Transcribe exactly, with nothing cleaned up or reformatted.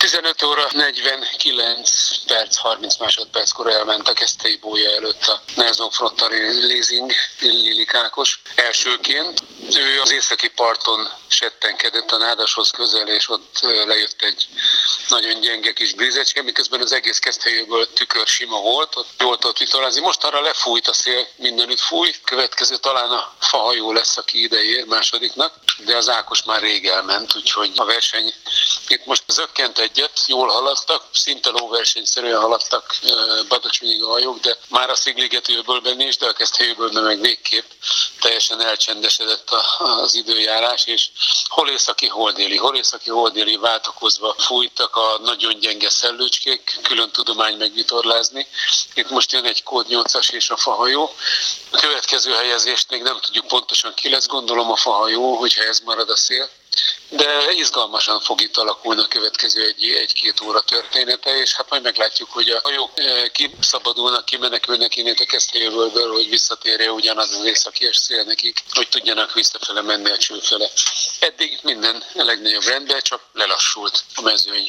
tizenöt óra negyvenkilenc perc, harminc másodperckor elment a Keszthelyi bója előtt a Nelson Frontari Leasing Lili Ákos elsőként. Ő az északi parton settenkedett a Nádashoz közel, és ott lejött egy nagyon gyenge kis brízecske, miközben az egész Keszthelyéből tükör sima volt, ott jól tudott vitolázni. Most arra lefújt a szél, mindenütt fúj. Következő talán a fahajó lesz, aki ide ér másodiknak, de az Ákos már rég elment, úgyhogy a verseny itt most zökkent egyet, jól haladtak, szinte lóversenyszerűen haladtak Badacsonyig a hajók, de már a Szigligetőbölben is, de a Keszthelyébölben meg végképp teljesen elcsendesedett az időjárás, és hol északi, hol déli, hol északi, hol déli váltakozva fújtak a nagyon gyenge szellőcskék, külön tudomány megvitorlázni. Itt most jön egy kód nyolcas és a fahajó. A következő helyezést még nem tudjuk pontosan ki lesz, gondolom a fahajó, hogyha ez marad a szél. De izgalmasan fog itt alakulni a következő egy, egy-két óra története, és hát majd meglátjuk, hogy a hajók kiszabadulnak, kimenekülnek innen a Keszthelyébölből, hogy visszatérje ugyanaz az északies szél nekik, hogy tudjanak visszafele menni a cső fele. Eddig minden a legnagyobb rendben, csak lelassult a mezőny.